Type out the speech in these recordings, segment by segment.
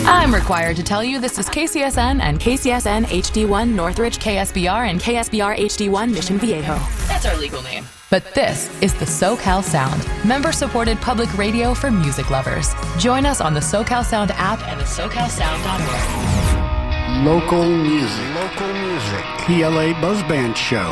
I'm required to tell you this is KCSN and KCSN HD1 Northridge KSBR and KSBR HD1 Mission Viejo. That's our legal name. But this is the SoCal Sound, member-supported public radio for music lovers. Join us on the SoCal Sound app and the SoCalSound.org. Local music. PLA Buzz Band Show.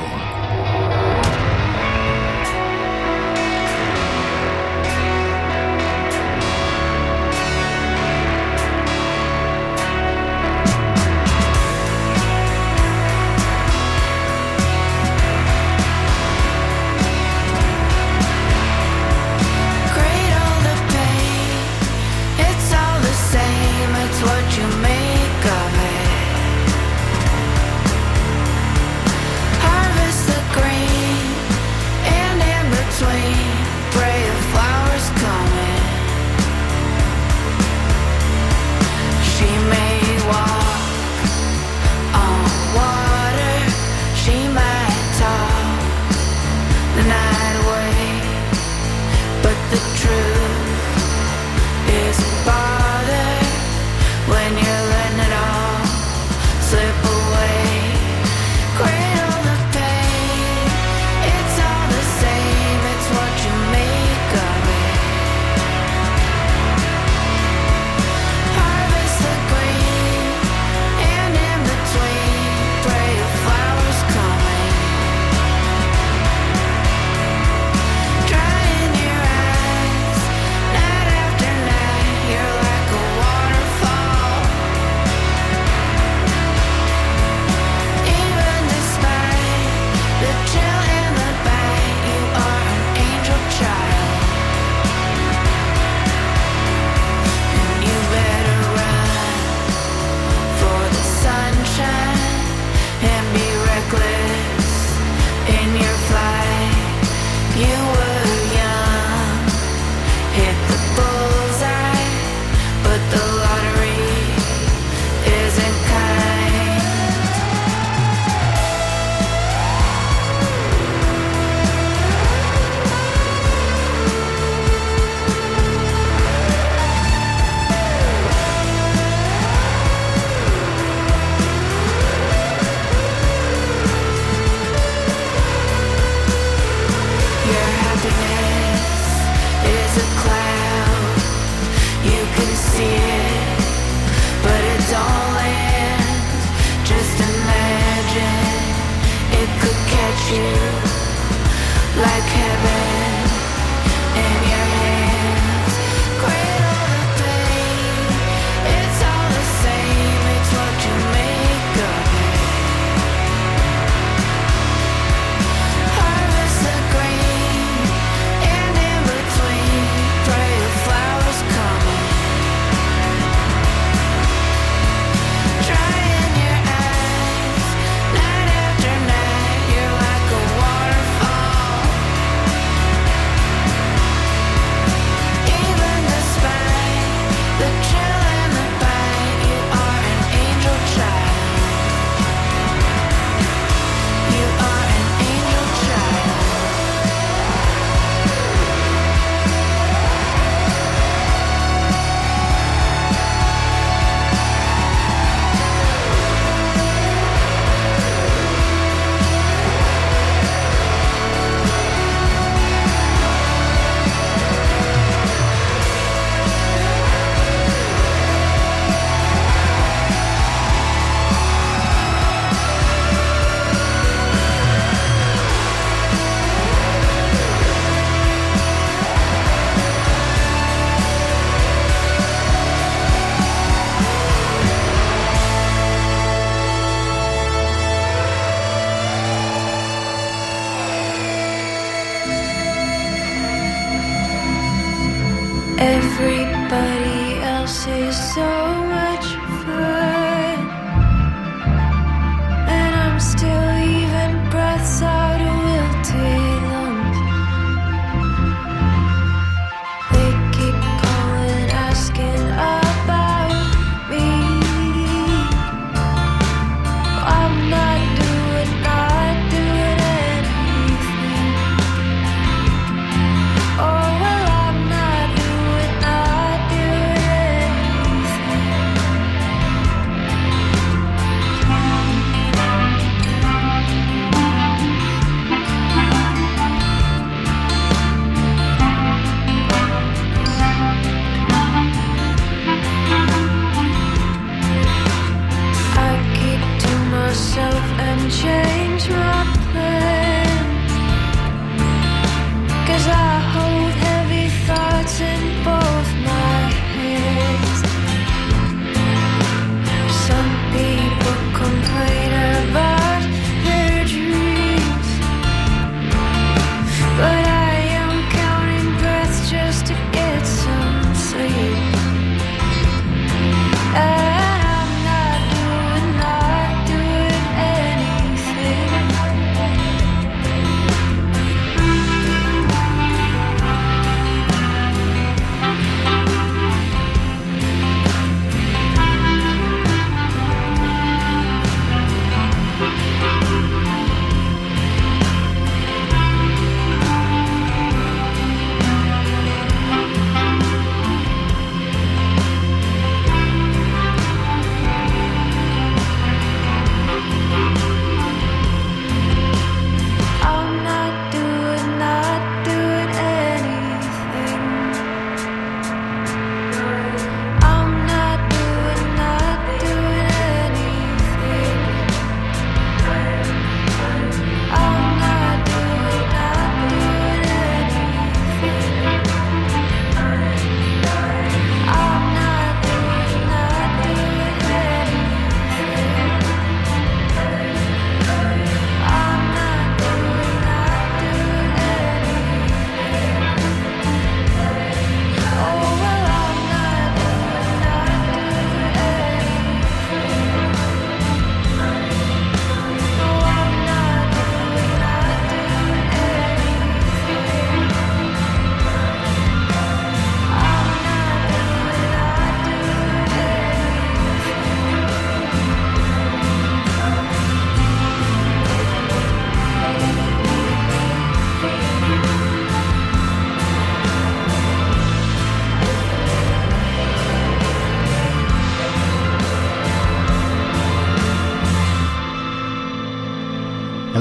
Everybody else is so much fun, and I'm still even breaths out of wilted lungs. They keep calling, asking about me. I'm not doing anything. Oh well, I'm not doing anything.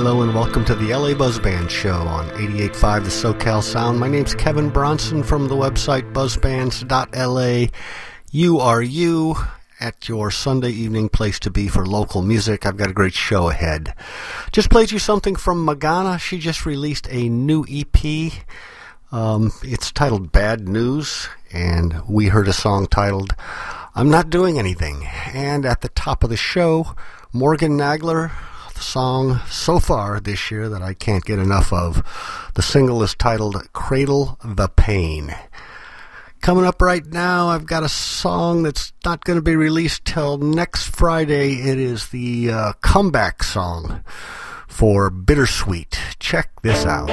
Hello and welcome to the LA Buzz Band Show on 88.5 The SoCal Sound. My name's Kevin Bronson from the website buzzbands.la. You are you at your Sunday evening place to be for local music. I've got a great show ahead. Just played you something from Magana. She just released a new EP. It's titled Bad News, and we heard a song titled I'm Not Doing Anything. And at the top of the show, Morgan Nagler, the song so far this year that I can't get enough of. The single is titled Cradle the Pain. Coming up right now, I've got a song that's not going to be released till next Friday. It is the comeback song for Bittersweet. Check this out.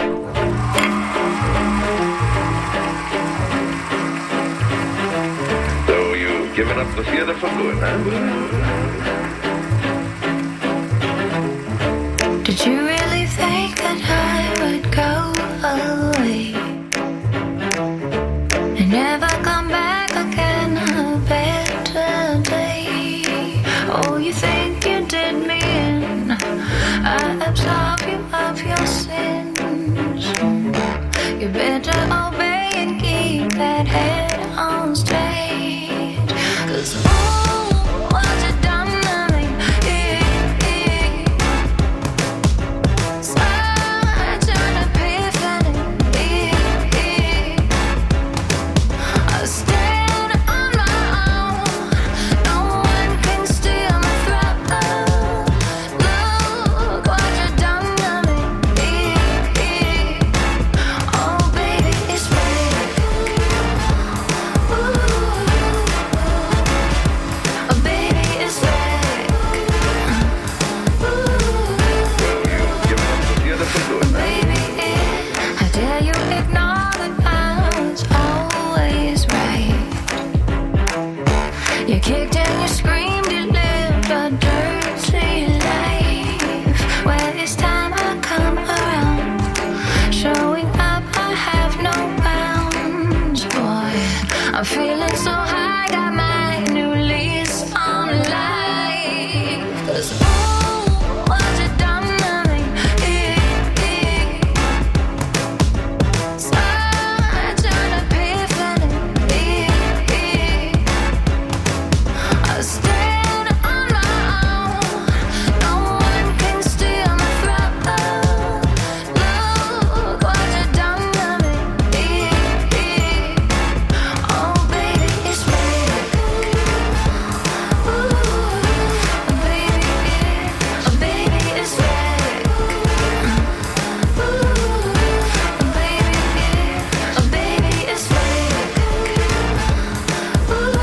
So you've given up the theater for good, huh? Did you really think that I would go away and never come back again a better day? Oh, you think you did me in, I absolve you of your sins. You better obey and keep that head on straight, 'cause oh, what you done to me. Kicked and you screamed, you lived a dirty life. Well, this time I come around, showing up I have no bounds, boy. I'm feeling so high, got my new lease on life. 'Cause oh, what you done to me. Such an epiphany. Stand on my own, no one can steal my throne. Look what you done to me. Oh baby, it's fake. Ooh, baby, it's fake. Ooh, baby, it's fake. Ooh,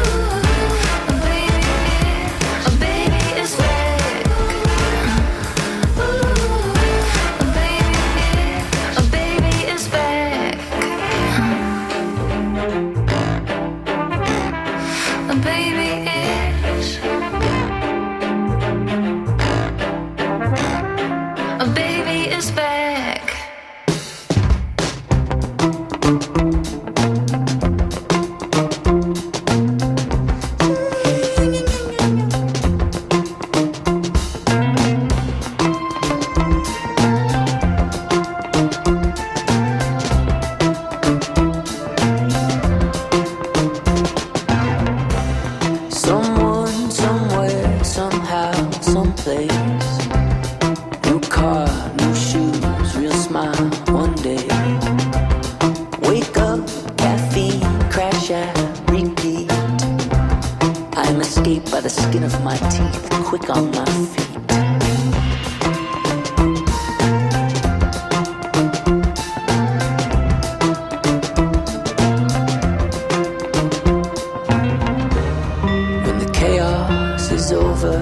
by the skin of my teeth, quick on my feet. When the chaos is over,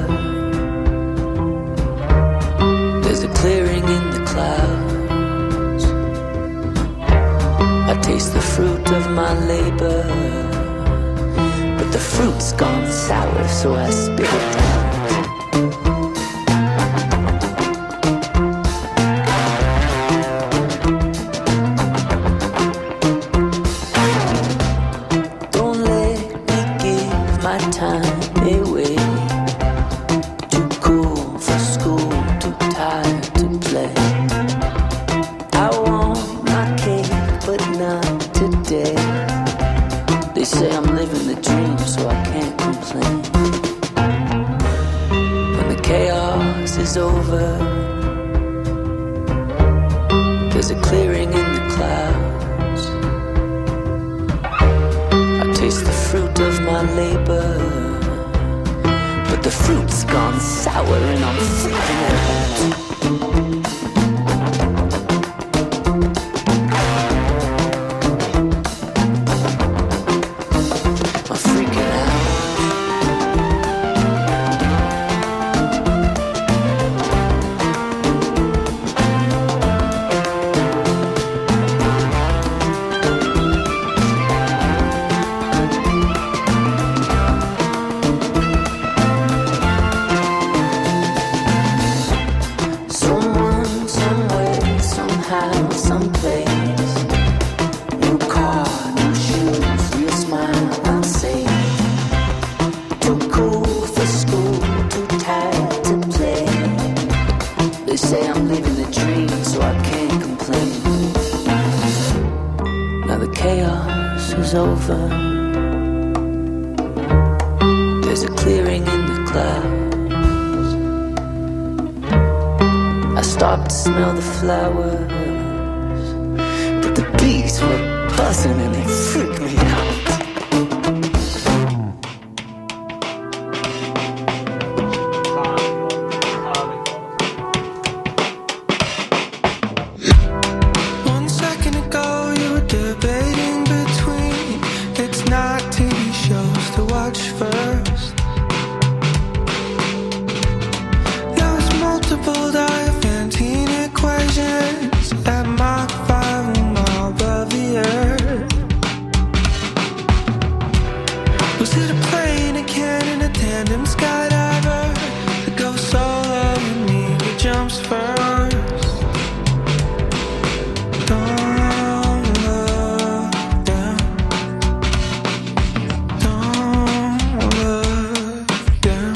there's a clearing in the clouds. I taste the fruit of my labor, but the fruit's gone sour, so I spit it out. Don't let me give my time away. Too cool for school, too tired to play. say I'm living the dream, so I can't complain. When the chaos is over, there's a clearing in the clouds. I taste the fruit of my labor, but the fruit's gone sour and I'm freaking out. Flowers, but the bees were buzzing and they freaked me out. One second ago you were debating between it's not TV shows to watch first. Now it's multiple Diophantine equations at Mach 5 mile above the earth. Was it a plane, a cannon, a tandem skydiver? To go solo with me, who jumps first? Don't look down. Don't look down.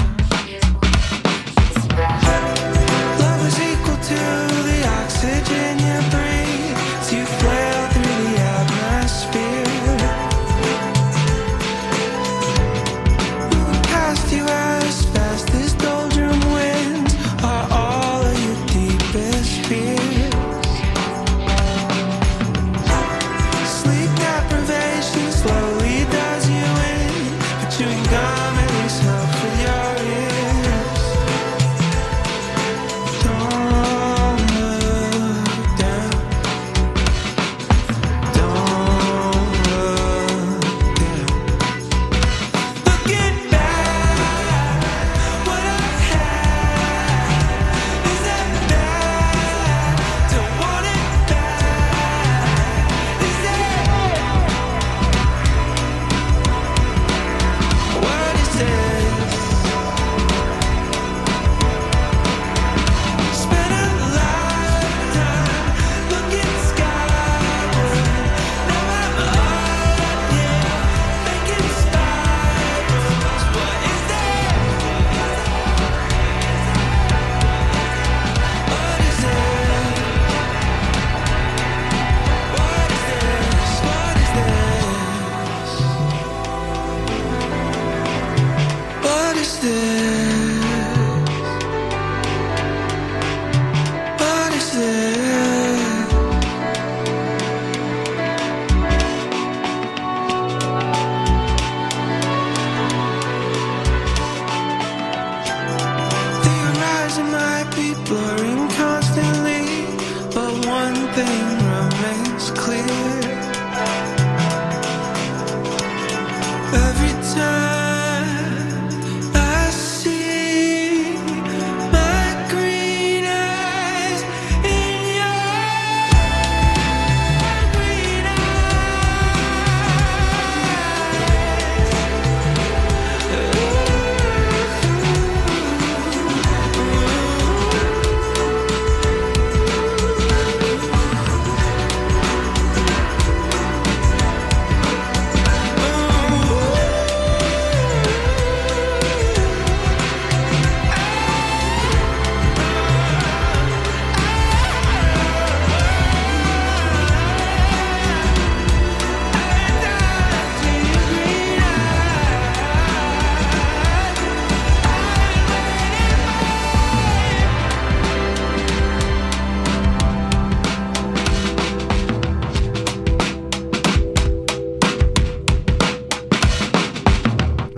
Love is equal to the oxygen you breathe as you flail through the atmosphere.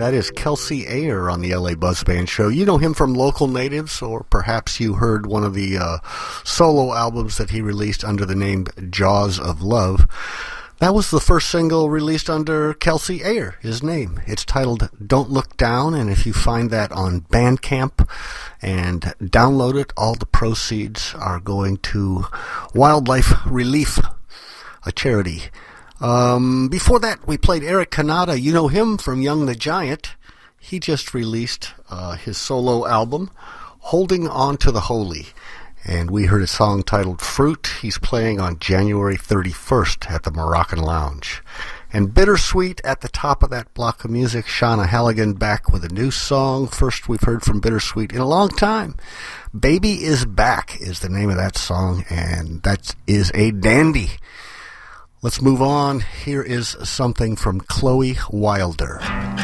That is Kelsey Ayer on the LA Buzz Band Show. You know him from Local Natives, or perhaps you heard one of the solo albums that he released under the name Jaws of Love. That was the first single released under Kelsey Ayer, his name. It's titled Don't Look Down, and if you find that on Bandcamp and download it, all the proceeds are going to Wildlife Relief, a charity. Before that, we played Eric Kanata. You know him from Young the Giant. He just released his solo album, Holding On to the Holy. And we heard a song titled Fruit. He's playing on January 31st at the Moroccan Lounge. And Bittersweet at the top of that block of music, Shauna Halligan back with a new song. First we've heard from Bittersweet in a long time. Baby Is Back is the name of that song, and that is a dandy. Let's move on. Here is something from Chloe Wilder.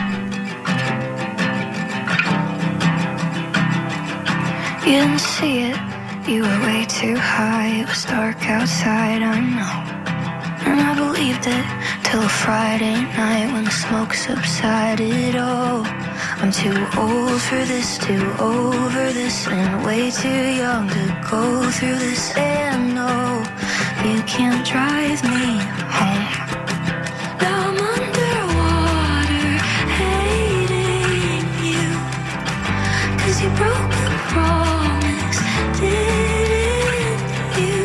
You didn't see it, you were way too high. It was dark outside, I know. And I believed it till a Friday night when the smoke subsided. Oh, I'm too old for this, too over this, and way too young to go through this. And no, you can't drive me home. Now I'm underwater, hating you, 'cause you broke the promise, didn't you?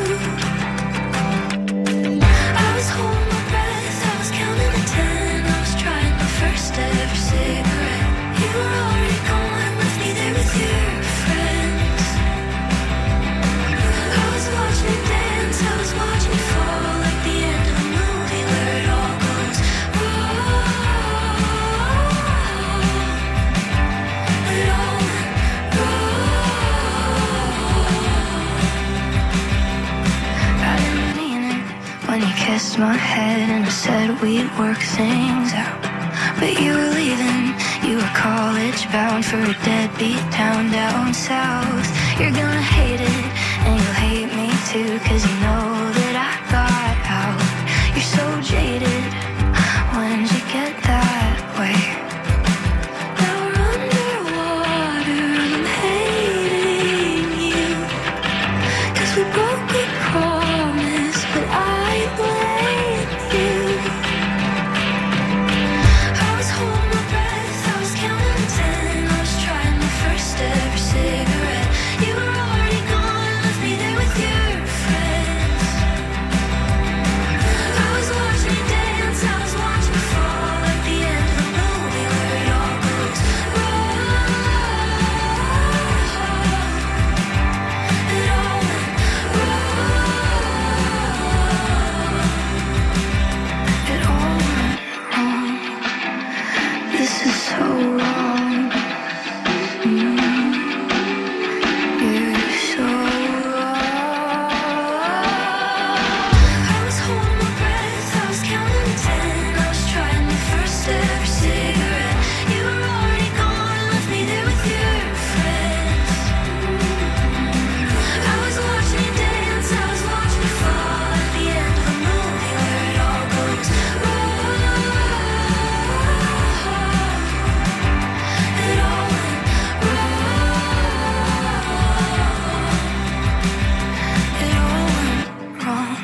I was holding my breath, I was counting to 10, I was trying my first ever cigarette. You were already gone, left me there with your friends. I was watching you dance, I was watching you fall, like the end of a movie where it all goes wrong. It all went wrong. I didn't mean it when you kissed my head and I said we'd work things out. But you were leaving, you were college bound for a deadbeat town down south. You're gonna hate it, and you'll hate me too, 'cause you know that I got out. You're so jaded, when'd you get that way? Now we're underwater, I'm hating you, 'cause we broke a promise, but I blame you. I was holding my breath, I was counting to 10, I was trying my first ever cigarette. You were already gone, left me there with your friends. I was watching you dance, I was watching you fall, like the end of a movie where it all goes wrong. It all went wrong. It all went wrong. This is so wrong. You're so wrong. I was holding my breath, I was counting to 10, I was trying my first ever cigarette. You were already gone, left me there with your friends. I was watching you dance, I was watching you fall, at the end of a movie where it all goes wrong. It all went wrong. It all went wrong.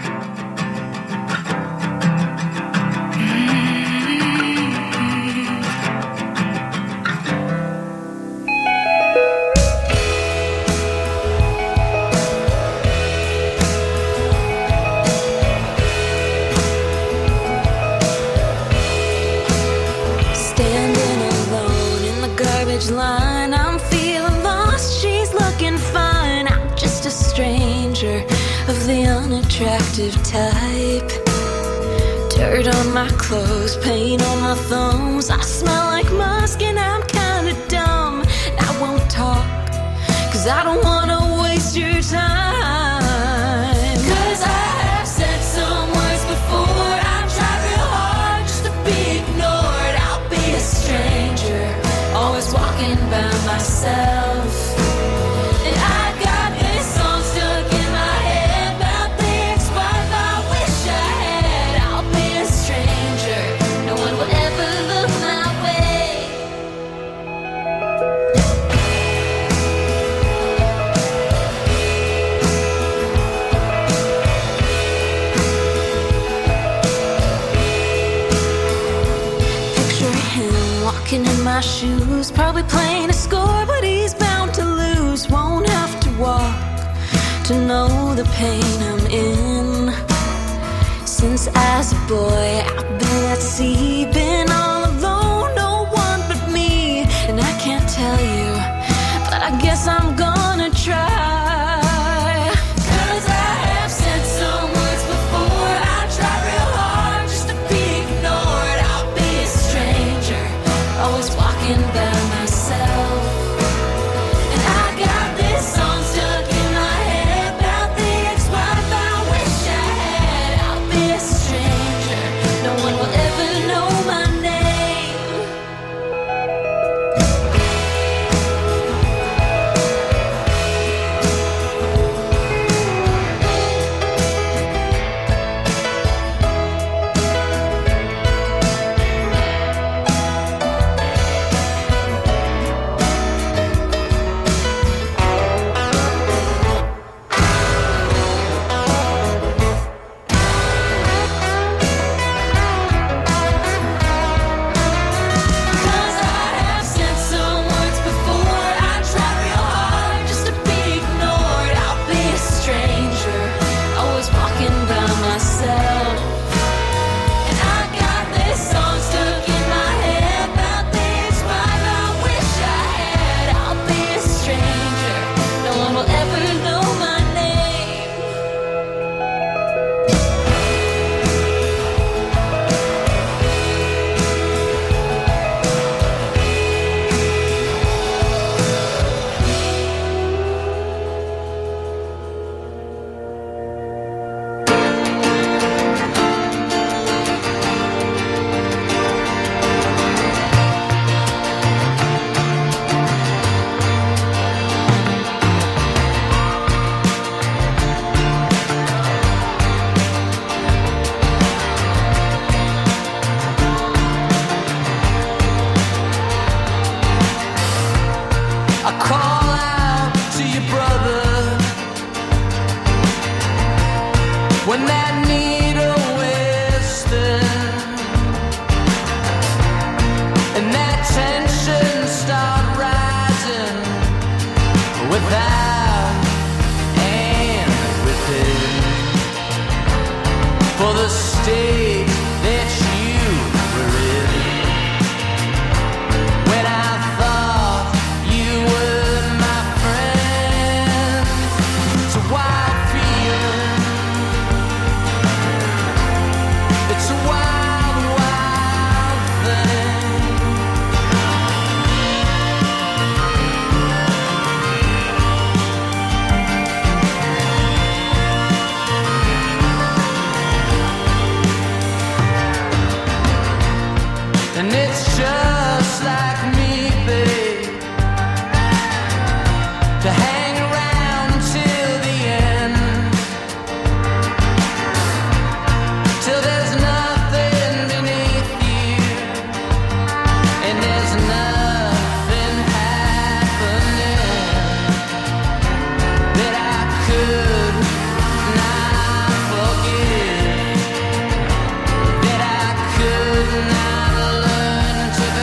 Standing alone in the garbage line, I'm feeling lost, she's looking fine. I'm just a stranger of the unattractive type. Dirt on my clothes, paint on my thumbs. I smell like musk and I'm kinda dumb. And I won't talk, 'cause I don't wanna waste your time. 'Cause I have said some words before, I've tried real hard just to be ignored. I'll be a stranger, always walking by myself. And I got this song stuck in my head about the ex-wife I wish I had. I'll be a stranger, no one will ever look my way. walking in my shoes, probably playing a score, but he's bound to lose. Won't have to walk to know the pain I'm in. Since as a boy I've been at sea, been all alone, no one but me. And I can't tell you, but I guess I'm gonna try. Always walking by myself, and I got this song stuck in my head about the ex-wife I wish I had. I'll be a stranger, no one will ever know my name. When that needle wasted and that tension start rising without and within, for the state that you were in, when I thought you were my friend, it's a wild feeling. It's a wild, wild thing. And it's just like me, babe, to hang around till the end, till there's nothing beneath you, and there's nothing happening that I could not forgive, that I could not learn to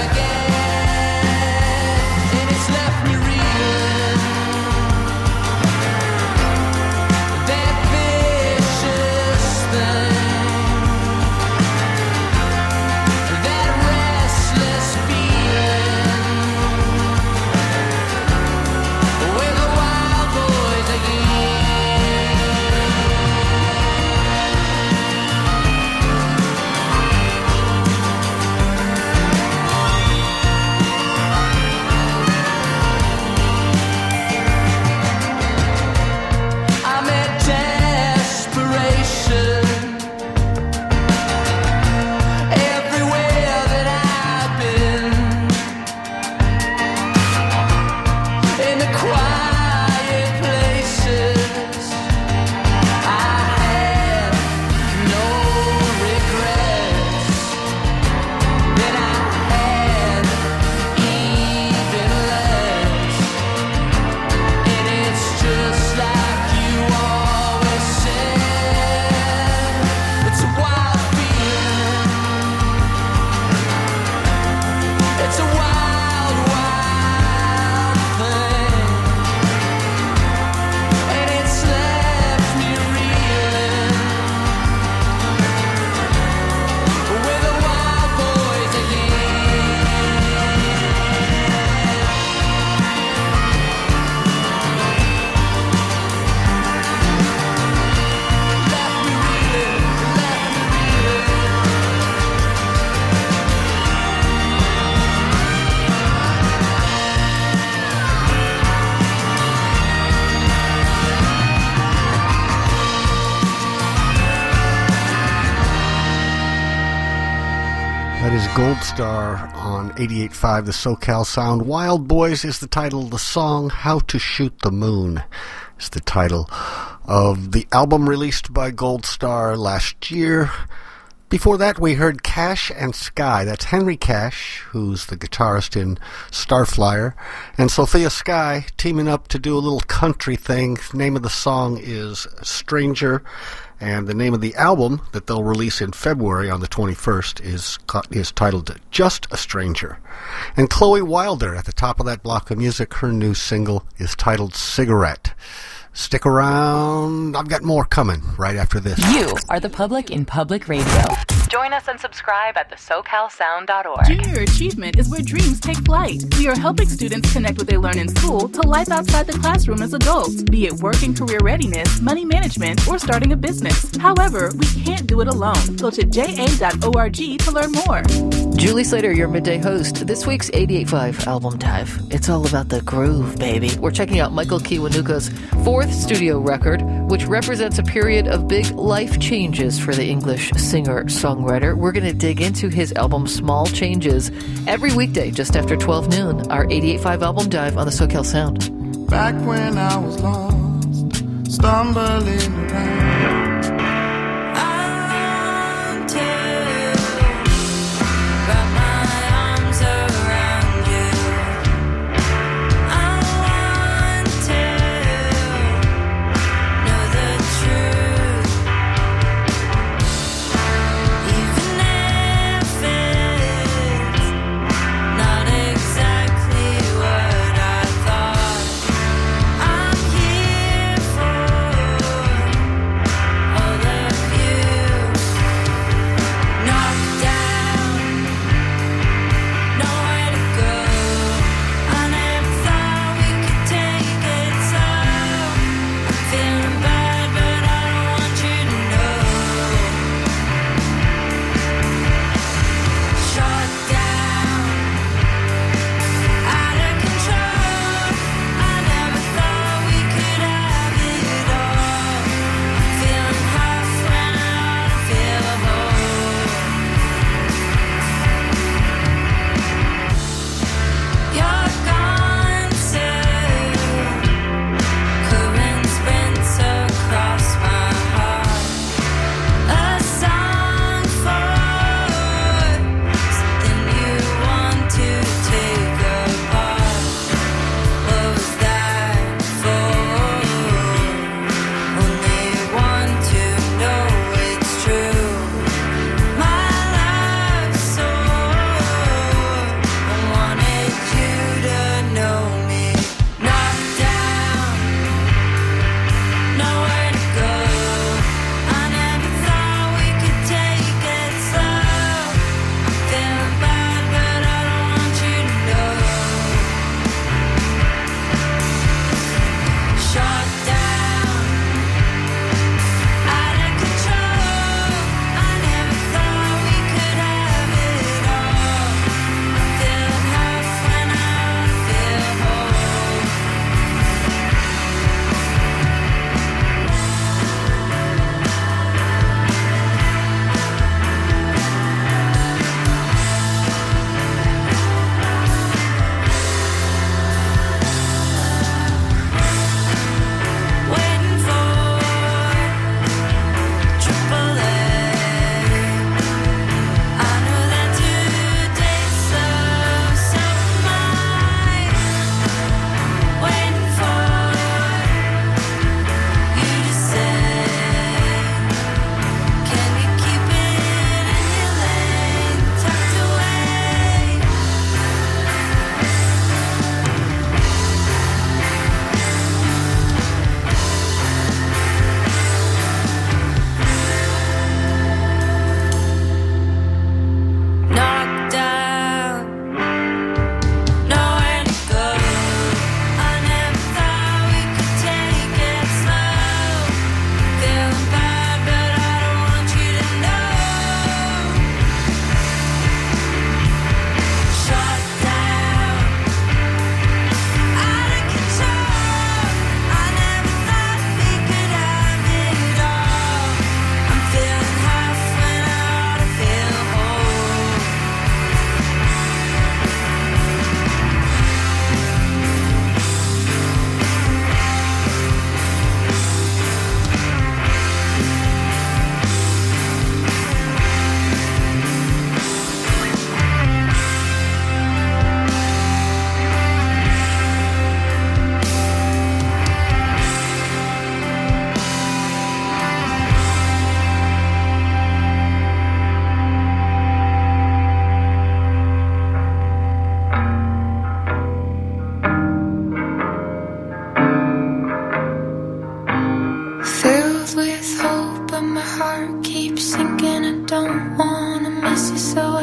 That is Gold Star on 88.5 The SoCal Sound. Wild Boys is the title of the song. How to Shoot the Moon is the title of the album released by Gold Star last year. Before that, we heard Cash and Sky. That's Henry Cash, who's the guitarist in Starflyer, and Sophia Sky teaming up to do a little country thing. The name of the song is Stranger, and the name of the album that they'll release in February on the 21st is titled Just a Stranger. And Chloe Wilder at the top of that block of music, her new single is titled Cigarette. Stick around. I've got more coming right after this. You are the public in public radio. Join us and subscribe at thesocalsound.org. Junior Achievement is where dreams take flight. We are helping students connect what they learn in school to life outside the classroom as adults, be it work and career readiness, money management, or starting a business. However, we can't do it alone. Go to ja.org to learn more. Julie Slater, your midday host. This week's 88.5 Album Dive. It's all about the groove, baby. We're checking out Michael Kiwanuka's fourth studio record, which represents a period of big life changes for the English singer-songwriter. We're going to dig into his album Small Changes every weekday just after 12 noon. Our 88.5 Album Dive on the SoCal Sound. Back when I was lost, stumbling around.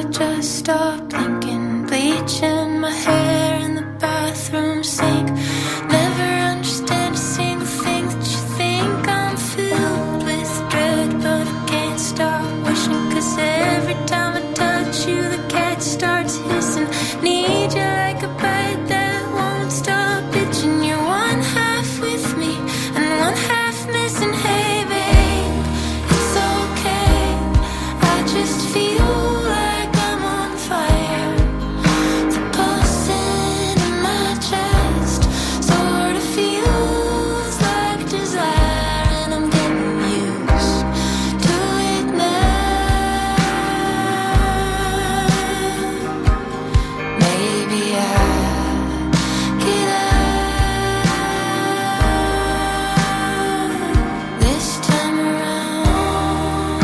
I just stop blinking, bleaching my hair in the bathroom sink. Never understand a single thing that you think. I'm filled with dread, but I can't stop wishing. 'Cause every time I touch you, the cat starts hissing. Need you like a bite that won't stop itching. You're one half with me and one half missing. Hey babe, it's okay, I just feel like I'm on fire. The pulsing in my chest sort of feels like desire, and I'm getting used to it now. Maybe I get out this time around.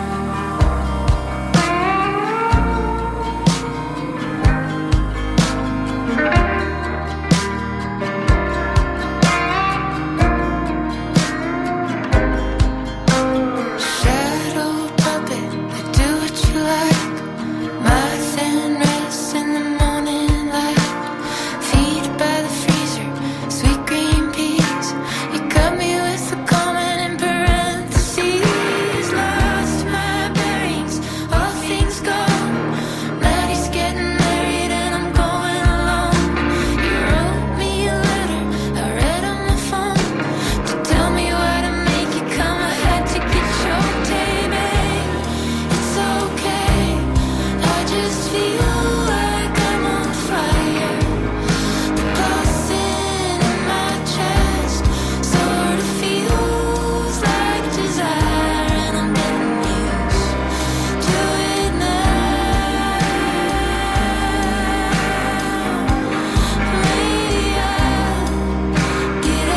Shadow puppet, I do what you like. My thin wrists in the morning light, feet by the freezer, sweet green peas. You cut me with the comment in parentheses. Lost my bearings, all things gone. Maddie's getting married and I'm going alone. You wrote me a letter, I read on my phone, to tell me why to make you come. I had to get choked, hey babe, it's okay, I just feel like I'm on fire. The pulsing in my chest sort of feels like desire, and I'm getting used to it now. Maybe I'll get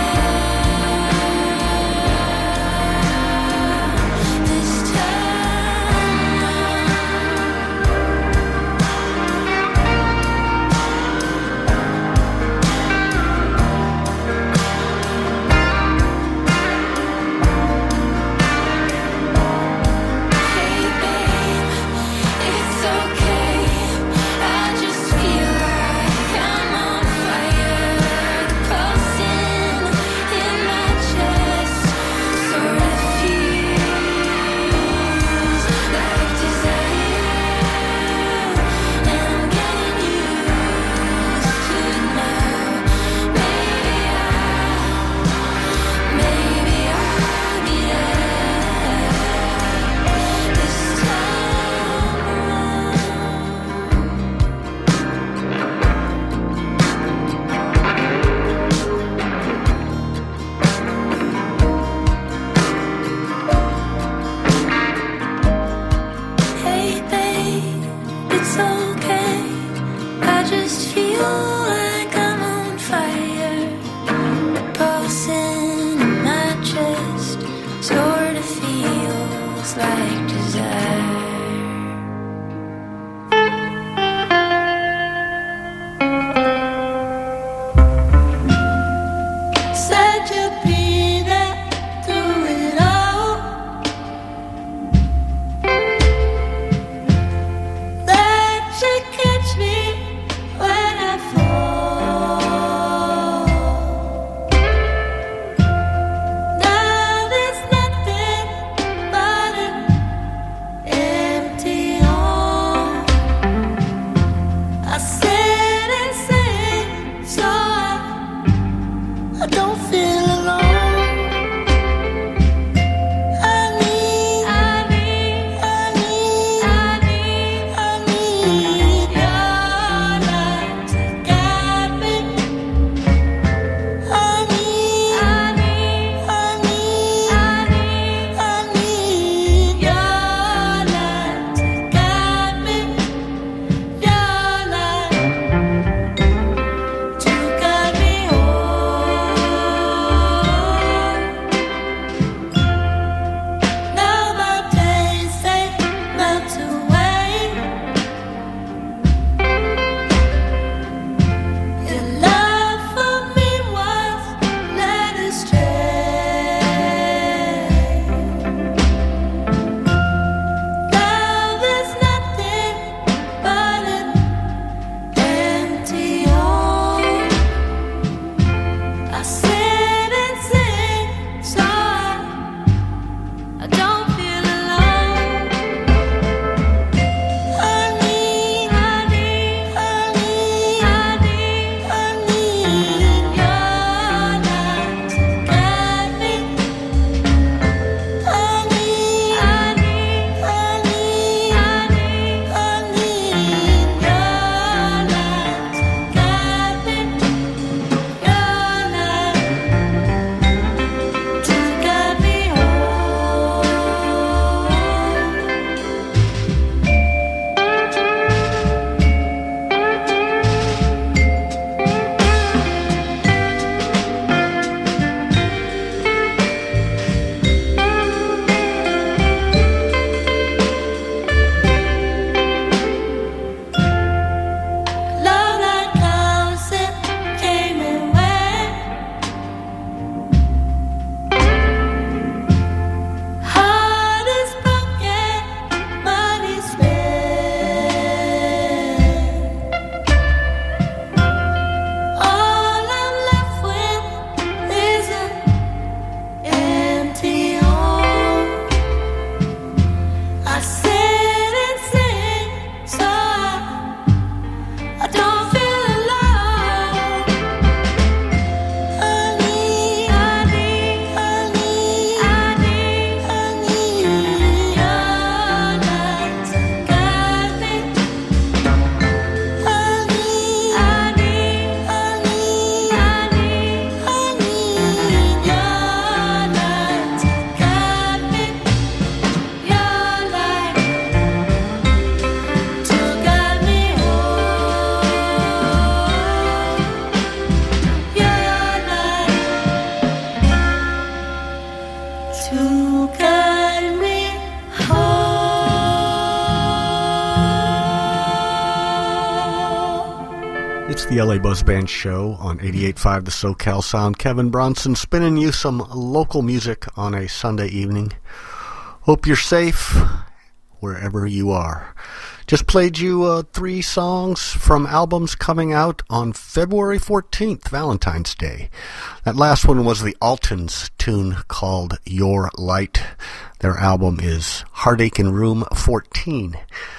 out this time around. Hey babe, it's okay, I just feel like I'm on fire. The pulsing in my chest sort of feels like desire, and I'm getting used to it now. Maybe I'll get out this time around. Hey babe, it's okay, I just feel like I'm on fire. The pulsing in my chest sort of feels like desire. Said you'd be there through it all. That you It's the LA Buzz Band show on 88.5 The SoCal Sound. Kevin Bronson spinning you some local music on a Sunday evening. Hope you're safe wherever you are. Just played you 3 songs from albums coming out on February 14th, Valentine's Day. That last one was the Altons tune called Your Light. Their album is Heartache in Room 14.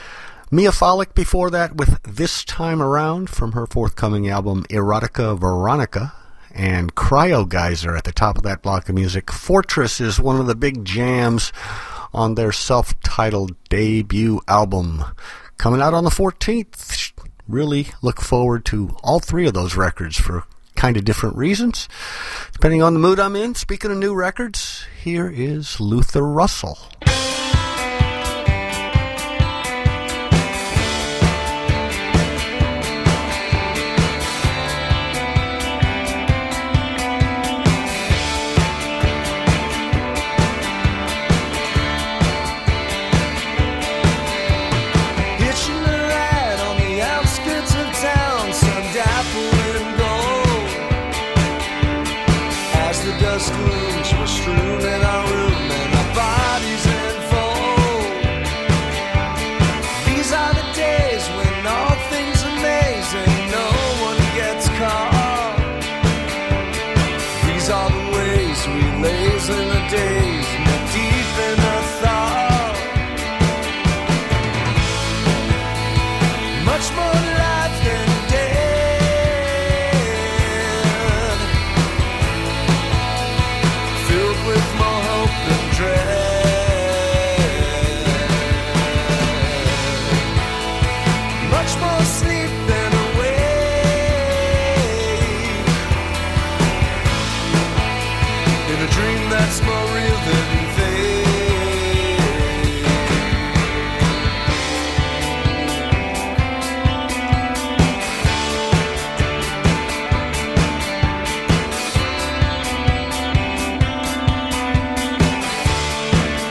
Mia Folic before that with This Time Around from her forthcoming album Erotica Veronica, and Cryo Geyser at the top of that block of music. Fortress is one of the big jams on their self-titled debut album coming out on the 14th. Really look forward to all 3 of those records for kind of different reasons, depending on the mood I'm in. Speaking of new records, here is Luther Russell.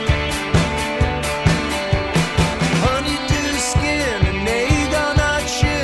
Honeydew skin and egg on our chin.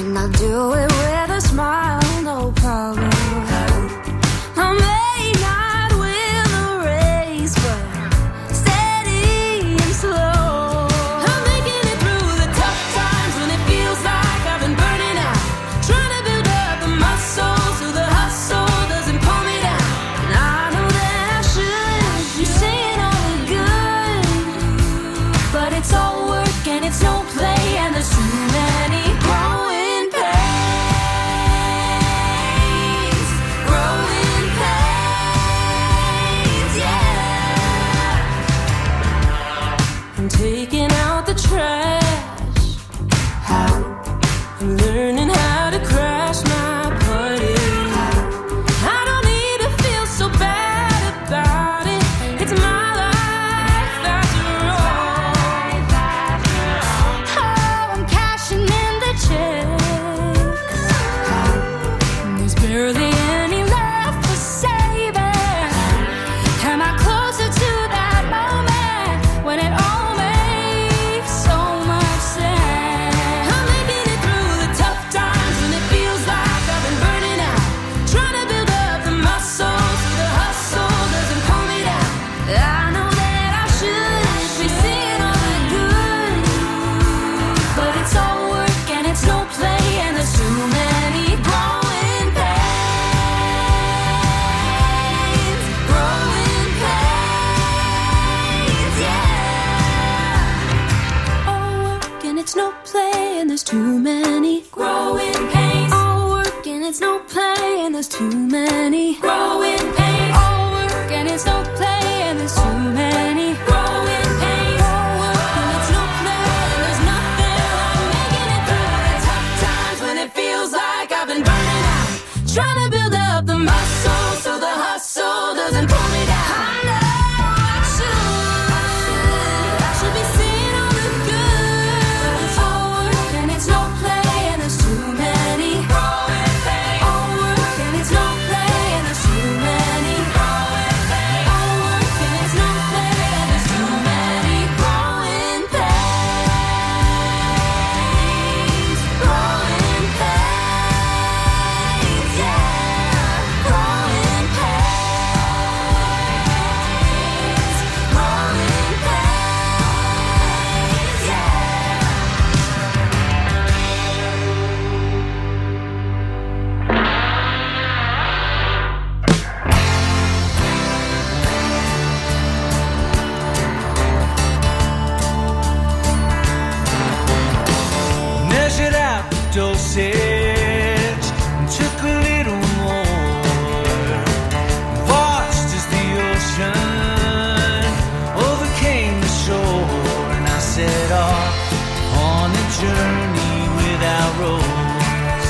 and I'll do it with a smile, no problem. I may not win the race, but steady and slow. I'm making it through the tough times when it feels like I've been burning out. Trying to build up the muscle so the hustle doesn't pull me down. And I know that I should be saying all the good, but it's all work and it's no play, and there's too many growing pains. Growing pains, yeah. I'm taking out the trash. I'm learning how to crash my party. I don't need to feel so bad about it. It's my life after all. Oh, I'm cashing in the checks. There's barely any left for saving. Am I closer to that moment when it all makes so much sense? I'm making it through the tough times when it feels like I've been burning out. Trying to build up the muscle so the hustle doesn't pull me down. I know that I should be seeing all the good, but it's all work and it's no play, and there's too many growing pains. Growing pains, yeah. All work and it's no play, and there's too many growing pains. All work and it's no play, and there's too many growing pains. All work and it's no play, and there's too many growing pains. All work and it's no play, and there's nothing like making it through the tough times when it feels like I've been burning out. Trying to build up the muscle so the hustle doesn't pull me down. I know I should be seeing all the good, but it's all work and it's no play, and there's too many growing pains. All work and it's no play, and there's too many growing pains. All work and it's no play, and there's too many growing pains. Growing pains, yeah. Growing pains. Growing pains, yeah. Measured out the dosage and took a little more. Watched as the ocean overcame the shore, and I set off on a journey without roads.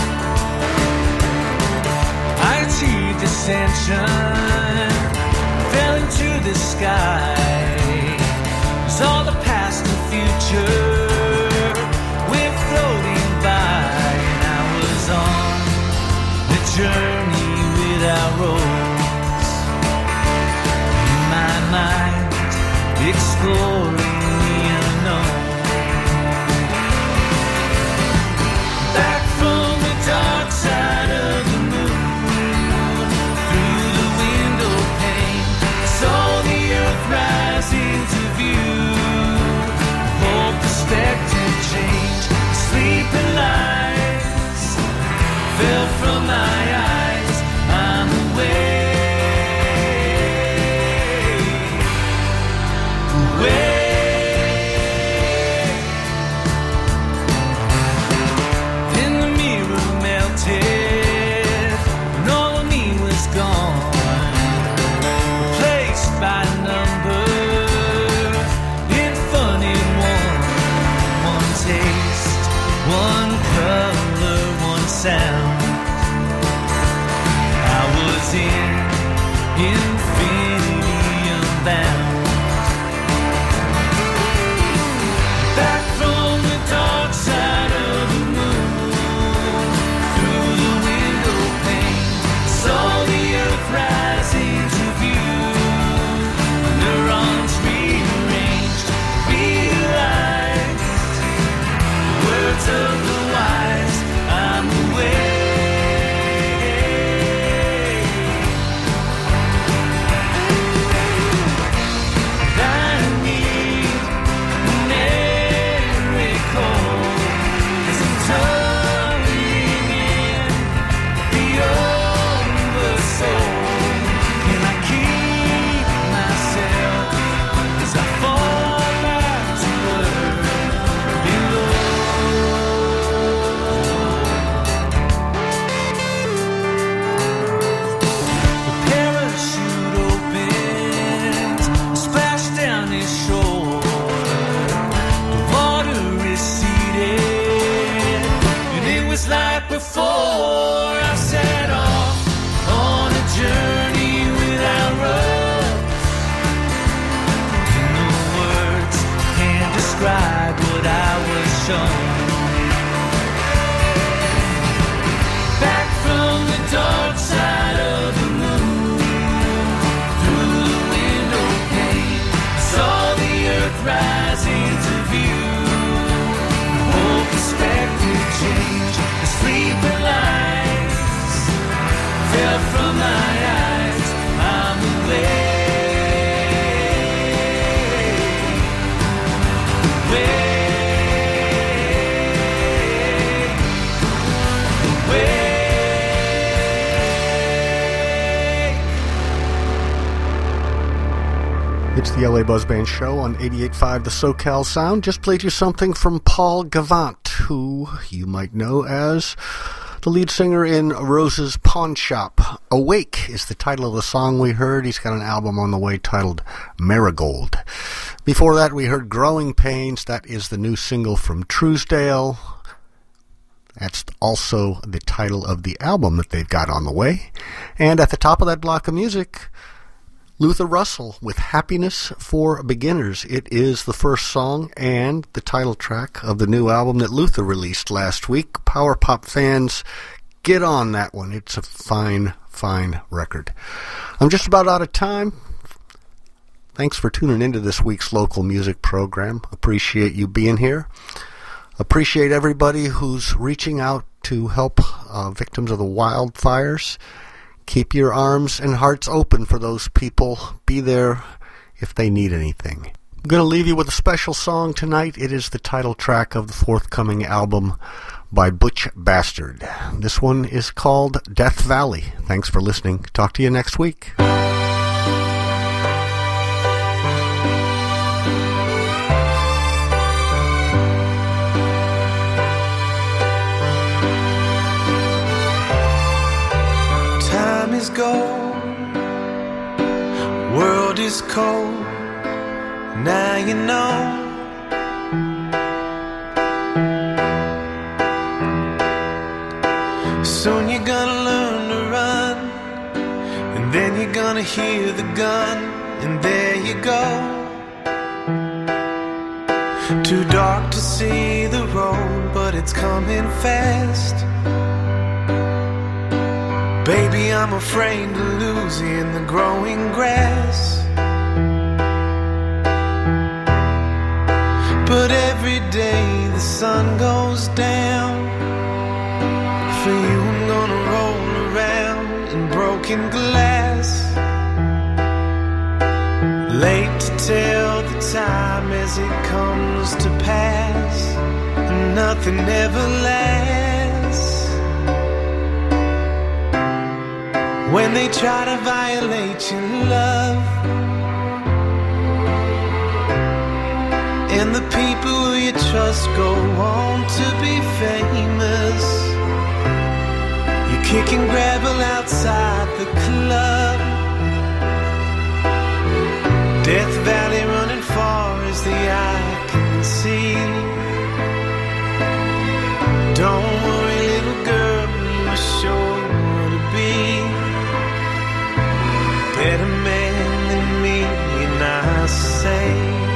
I achieved ascension, fell into the sky. It's all the past and future we're floating by, and I was on the journey without roads. In my mind, exploring the unknown. Back from the dark side of the moon, through the window pane, I saw the earth rise into view. Hope, expected change, sleeping lights fell from my eyes. I'm away. Then the mirror melted, and all of me was gone, replaced by a number, infinite one taste, one color, one sound. I was in infinity unbound. Back from the dark side of the moon, through the window pane, saw the earth rise into view. Neurons rearranged, realized the words of the wise. like before. I set off on a journey without roads. No words can't describe what I was shown. Back from the dark side of the moon, through the window pane, saw the earth rise into view. Whole perspective change, the sleeping lights fell from my eyes. I'm awake. It's the LA Buzz Band Show on 88.5 The SoCal Sound. Just played you something from Paul Gavant, who you might know as the lead singer in Rose's Pawn Shop. Awake is the title of the song we heard. He's got an album on the way titled Marigold. Before that, we heard Growing Pains. That is the new single from Truesdale. That's also the title of the album that they've got on the way. And at the top of that block of music, Luther Russell with Happiness for Beginners. It is the first song and the title track of the new album that Luther released last week. Power pop fans, get on that one. It's a fine, fine record. I'm just about out of time. Thanks for tuning into this week's local music program. Appreciate you being here. Appreciate everybody who's reaching out to help victims of the wildfires. Keep your arms and hearts open for those people. Be there if they need anything. I'm going to leave you with a special song tonight. It is the title track of the forthcoming album by Butch Bastard. This one is called Death Valley. Thanks for listening. Talk to you next week. Is gold, world is cold, now you know. Soon you're gonna learn to run, and then you're gonna hear the gun, and there you go. Too dark to see the road, but it's coming fast. Baby, I'm afraid to lose you in the growing grass. But every day the sun goes down. For you I'm gonna roll around in broken glass. Late to tell the time as it comes to pass, and nothing ever lasts. When they try to violate your love, and the people who you trust go on to be famous, you kick and gravel outside the club. Death Valley running far as the eye can see. Don't worry, little girl, you're sure to be better man than me, and I say.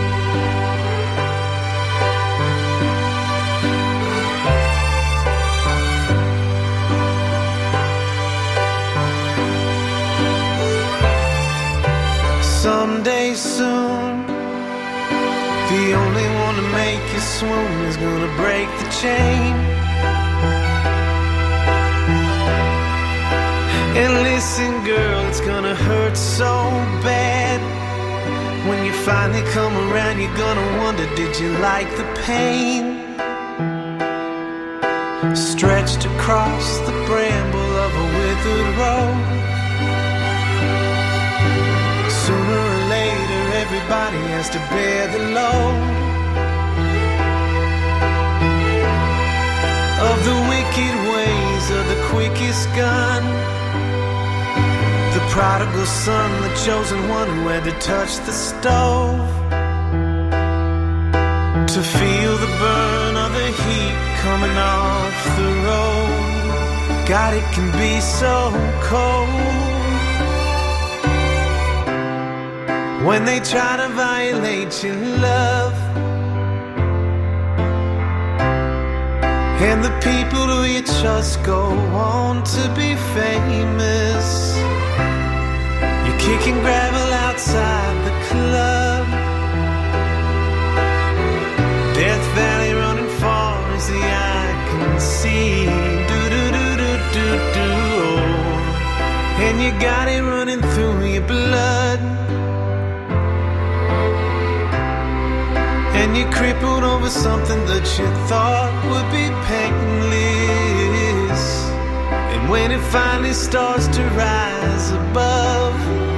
Someday soon, the only one to make you swoon is gonna break the chain. And listen, girl, it's gonna hurt so bad. When you finally come around, you're gonna wonder, did you like the pain? Stretched across the bramble of a withered road. Sooner or later, everybody has to bear the load of the wicked ways of the quickest gun. The prodigal son, the chosen one who had to touch the stove to feel the burn of the heat coming off the road. God, it can be so cold when they try to violate your love. And the people who you trust go on to be famous. You're kicking gravel outside the club. Death Valley running far as the eye can see. Do-do-do-do-do-do. And you got it running through your blood. And you're crippled over something that you thought would be painless. And when it finally starts to rise above,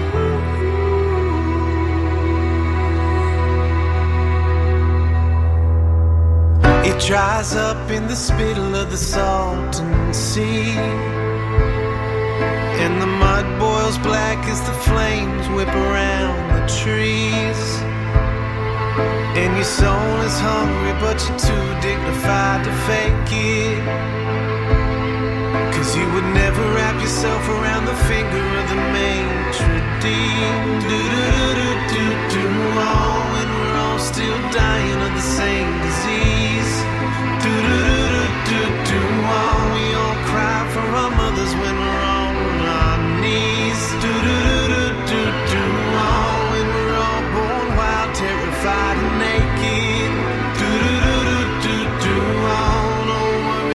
it dries up in the spittle of the Salton Sea. And the mud boils black as the flames whip around the trees. And your soul is hungry, but you're too dignified to fake it. 'Cause you would never wrap yourself around the finger of the maitre d'. Do-do-do-do-do-do. Oh, and we're all still dying of the same disease.